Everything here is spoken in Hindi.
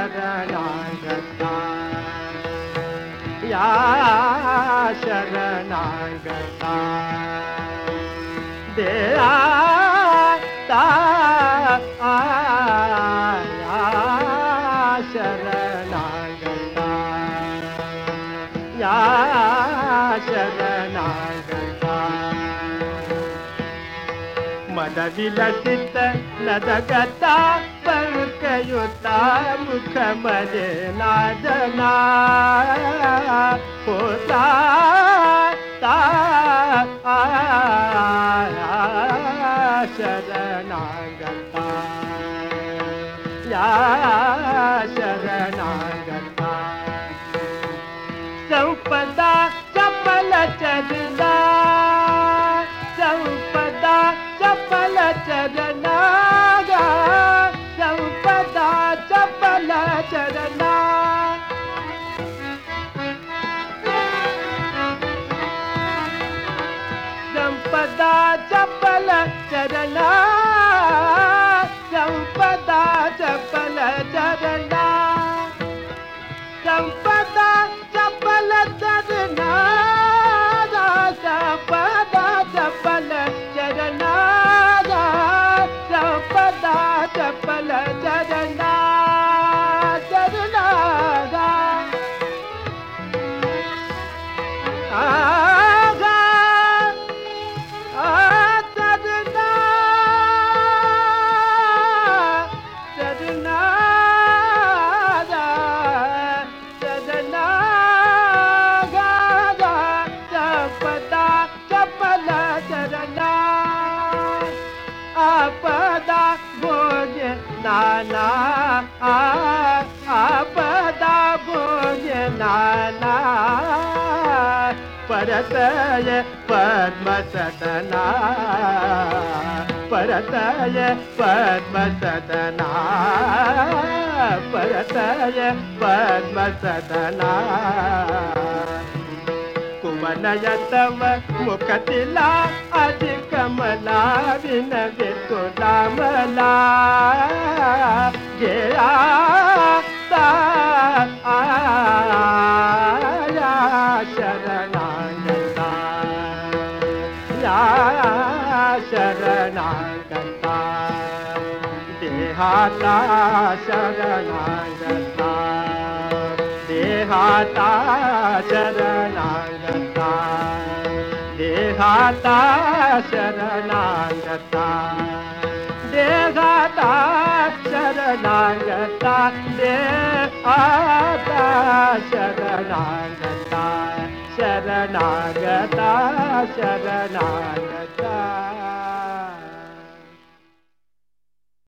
शरणागता या शरणागता देया ता या शरणागता या शरणागता मदविलसित नदगता परकयुता मुखमले नादना होता ता शरणागता या शरणागता संपदा चपल चरना संपदा चपल चरना संपदा चपल चरना संपदा चपल चरना संपदा चपल चरना संपदा चपल चरना संपदा चपल चरना संपदा चपल चरना चरना आपदा भोज नाना आपदा भोज नाना परतय पद्म सदना परतय पद्म सदना परतय पद्म सदना कुवनयतव मुखतिला अति कमला विनवे तुलामला गेया ता या शरणागता या शरणागता देहाता शरणागता देहाता शरणागता देहाता शरणागता देहाता शरणागता देहाता शरणागता शरणागता शरणागता